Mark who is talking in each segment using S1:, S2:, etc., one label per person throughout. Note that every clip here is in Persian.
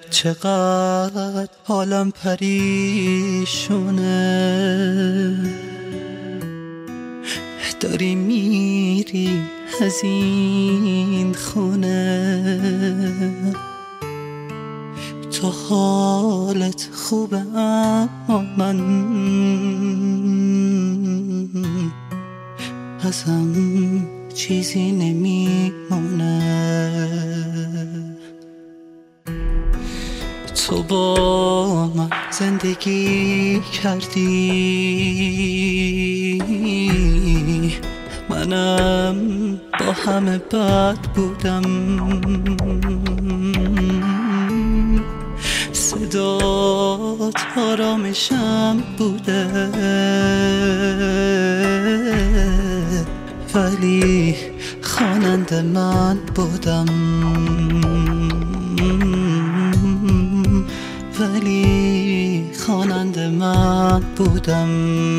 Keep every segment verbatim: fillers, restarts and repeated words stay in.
S1: چقدر حالم پریشونه، داری میری از این خونه، تو حالت خوبه اما من ازم چیزی نمیمونه. تو با من زندگی کردی، منم با همه بد بودم، صدات آرامشم بوده، ولی خواننده من بودم، ولی خواننده من بودم،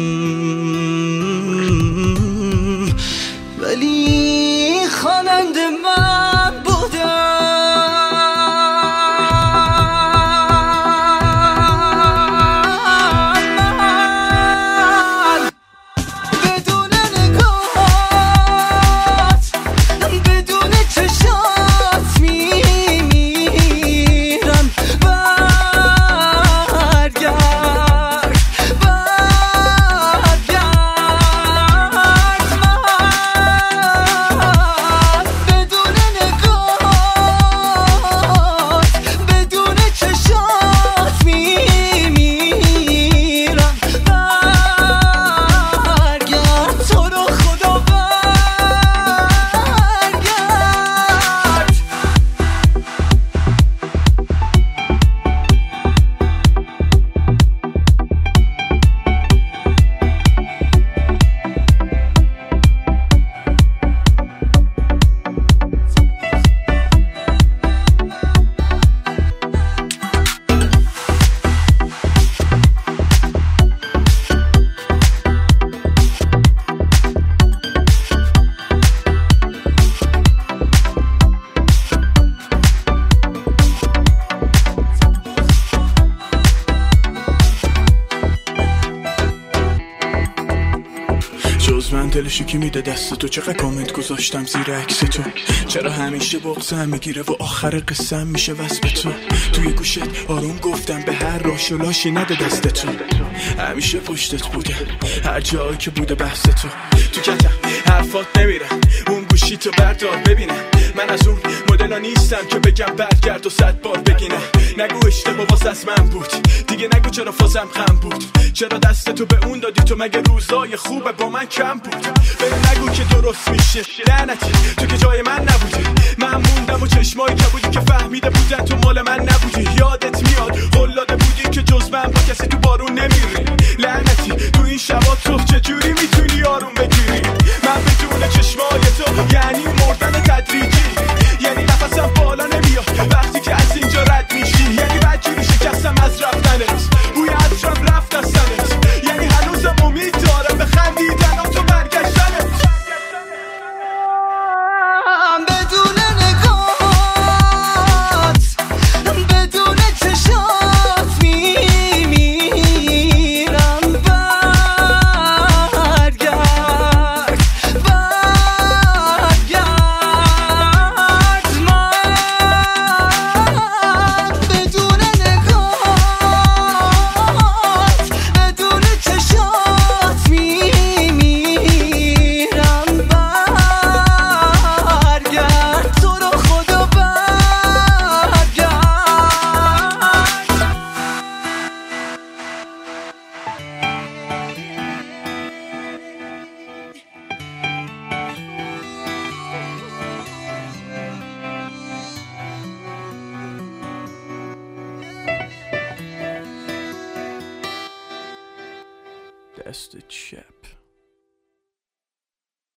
S1: ولی خواننده من بودم.
S2: من دلشو کی میده دست تو، چقدر کامنت گذاشتم زیر عکس تو، چرا همیشه بغضم میگیره و آخر قصه میشه وصف تو، توی گوشت آروم گفتم به هر راش و لاشی نده دست تو، همیشه پشتت بوده هر جایی که بوده بحث تو، تو کتم حرفات نمیره اون گوشی تو بردار ببینم، من از اون مدلا نیستم که بگم برگرد و صد بار بگینم، نگو اشتباه واسه از من بود دیگه، نگو چرا فازم خم بود، چرا دست تو به اون دادی تو، مگه روزای خوبه با من کم بود، بهم نگو که درست میشه لعنتی تو که جای من نبودی، من موندم و چشمایی که بودی که فهمیده بودن تو مال من نبودی، یادت میاد قلاده بودی که جز من با کسی تو بارون نمیری، لعنتی تو این شبا تو چجوری میتونی آروم بگیری، من بدون چشمای تو یعنی مردن تدریجی، یعنی نفسم بالا نمیاد وقتی که از اینجا رد میشی، یعنی بدجوری شکستم از رفتنت، بوی عطرم رفت از سنت، یعنی هنوزم امید دارم به خندیدن و تو برگشتنت.
S1: بدون نگات بدون چشات میمیرم، برگرد برگرد من بدون نگات بدون چشات میمیرم، برگرد تو رو خدا برگرد.
S2: دست چپ